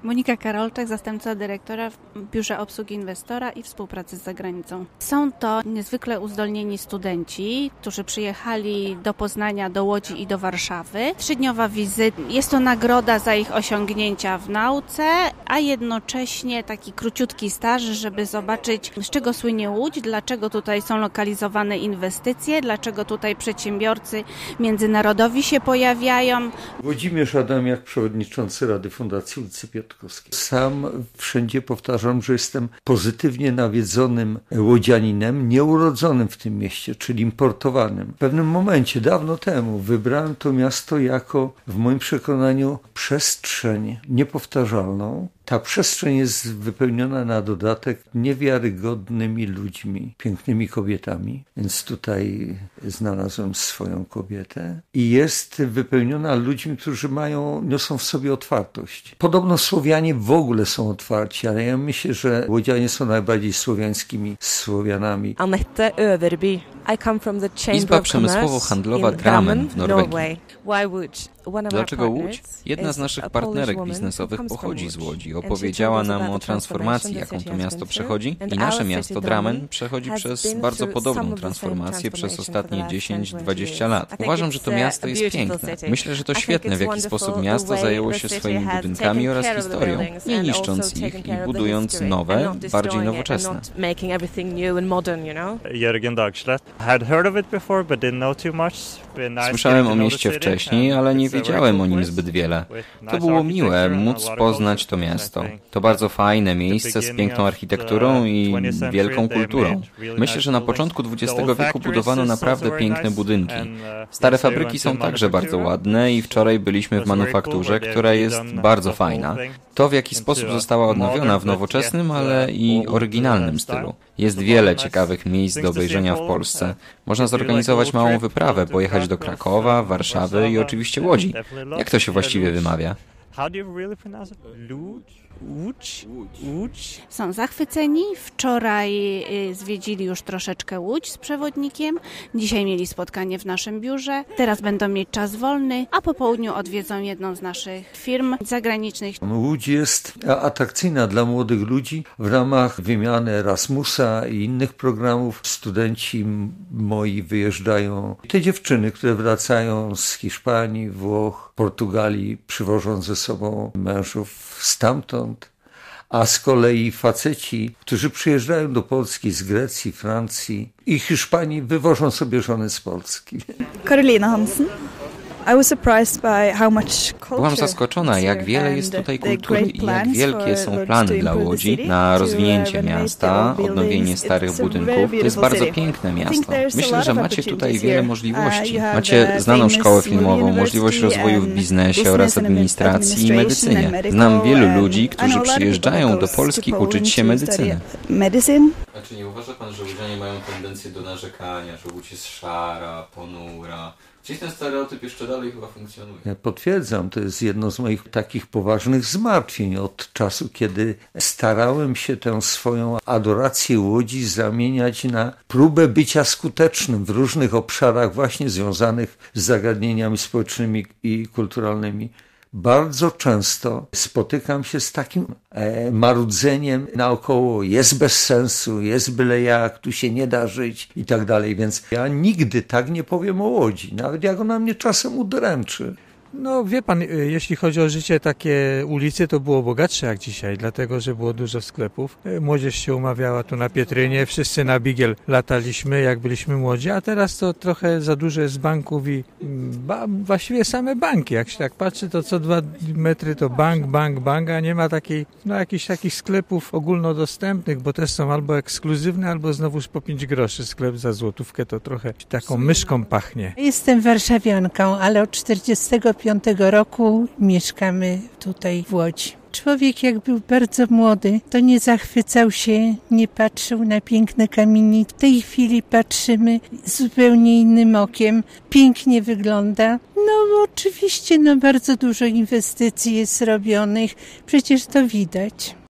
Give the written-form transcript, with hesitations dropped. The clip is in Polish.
Monika Karolczak, zastępca dyrektora w Biurze Obsługi Inwestora i Współpracy z Zagranicą. Są to niezwykle uzdolnieni studenci, którzy przyjechali do Poznania, do Łodzi i do Warszawy. 3-dniowa wizyta. Jest to nagroda za ich osiągnięcia w nauce, a jednocześnie taki króciutki staż, żeby zobaczyć, z czego słynie Łódź, dlaczego tutaj są lokalizowane inwestycje, dlaczego tutaj przedsiębiorcy międzynarodowi się pojawiają. Włodzimierz Adamiak, przewodniczący Rady Fundacji ulicy Piotrkowskiej. Sam wszędzie powtarzam, że jestem pozytywnie nawiedzonym łodzianinem, nieurodzonym w tym mieście, czyli importowanym. W pewnym momencie, dawno temu, wybrałem to miasto jako, w moim przekonaniu, przestrzeń niepowtarzalną. Ta przestrzeń jest wypełniona na dodatek niewiarygodnymi ludźmi, pięknymi kobietami, więc tutaj znalazłem swoją kobietę i jest wypełniona ludźmi, którzy niosą w sobie otwartość. Podobno Słowianie w ogóle są otwarci, ale ja myślę, że Łodzianie są najbardziej słowiańskimi Słowianami. Annette Överby. Izba Przemysłowo-Handlowa Drammen w Norwegii. Dlaczego Łódź? Jedna z naszych partnerek biznesowych pochodzi z Łodzi. Opowiedziała nam o transformacji, jaką to miasto przechodzi i nasze miasto Drammen przechodzi przez bardzo podobną transformację przez ostatnie 10-20 lat. Uważam, że to miasto jest piękne. Myślę, że to świetne, w jaki sposób miasto zajęło się swoimi budynkami oraz historią, nie niszcząc ich i budując nowe, bardziej nowoczesne. Jörgen Dagsleth. Had heard of it before, but didn't know too much. Słyszałem o mieście wcześniej, ale nie wiedziałem o nim zbyt wiele. To było miłe móc poznać to miasto. To bardzo fajne miejsce z piękną architekturą i wielką kulturą. Myślę, że na początku XX wieku budowano naprawdę piękne budynki. Stare fabryki są także bardzo ładne i wczoraj byliśmy w manufakturze, która jest bardzo fajna. To, w jaki sposób została odnowiona w nowoczesnym, ale i oryginalnym stylu. Jest wiele ciekawych miejsc do obejrzenia w Polsce. Można zorganizować małą wyprawę, pojechać do Krakowa, Warszawy i oczywiście Łodzi. Jak to się właściwie wymawia? Są zachwyceni. Wczoraj zwiedzili już troszeczkę Łódź z przewodnikiem. Dzisiaj mieli spotkanie w naszym biurze. Teraz będą mieć czas wolny, a po południu odwiedzą jedną z naszych firm zagranicznych. Łódź jest atrakcyjna dla młodych ludzi. W ramach wymiany Erasmusa i innych programów studenci moi wyjeżdżają. Te dziewczyny, które wracają z Hiszpanii, Włoch, Portugalii, przywożą ze sobą mężów stamtąd, a z kolei faceci, którzy przyjeżdżają do Polski z Grecji, Francji i Hiszpanii, wywożą sobie żony z Polski. Karolina Hansen. Byłam zaskoczona, jak wiele jest tutaj kultury i jak wielkie są plany dla Łodzi na rozwinięcie miasta, odnowienie starych budynków. To jest bardzo piękne miasto. Myślę, że macie tutaj wiele możliwości. Macie znaną szkołę filmową, możliwość rozwoju w biznesie oraz administracji i medycynie. Znam wielu ludzi, którzy przyjeżdżają do Polski uczyć się medycyny. A czy nie uważa pan, że Łodzianie mają tendencję do narzekania, że Łódź jest szara, ponura? Gdzieś ten stereotyp jeszcze dalej chyba funkcjonuje. Ja potwierdzam, to jest jedno z moich takich poważnych zmartwień od czasu, kiedy starałem się tę swoją adorację Łodzi zamieniać na próbę bycia skutecznym w różnych obszarach właśnie związanych z zagadnieniami społecznymi i kulturalnymi. Bardzo często spotykam się z takim marudzeniem naokoło, jest bez sensu, jest byle jak, tu się nie da żyć i tak dalej, więc ja nigdy tak nie powiem o Łodzi, nawet jak ona mnie czasem udręczy. No wie pan, jeśli chodzi o życie takie ulicy, to było bogatsze jak dzisiaj, dlatego że było dużo sklepów. Młodzież się umawiała tu na Pietrynie, wszyscy na bigiel lataliśmy, jak byliśmy młodzi, a teraz to trochę za dużo jest banków i właściwie same banki. Jak się tak patrzy, to co 2 metry to bank, a nie ma jakichś takich sklepów ogólnodostępnych, bo też są albo ekskluzywne, albo znowuż po 5 groszy sklep za złotówkę, to trochę taką myszką pachnie. Jestem warszawianką, ale od 1945 roku mieszkamy tutaj w Łodzi. Człowiek jak był bardzo młody, to nie zachwycał się, nie patrzył na piękne kamienie. W tej chwili patrzymy zupełnie innym okiem. Pięknie wygląda. No oczywiście bardzo dużo inwestycji jest robionych, przecież to widać.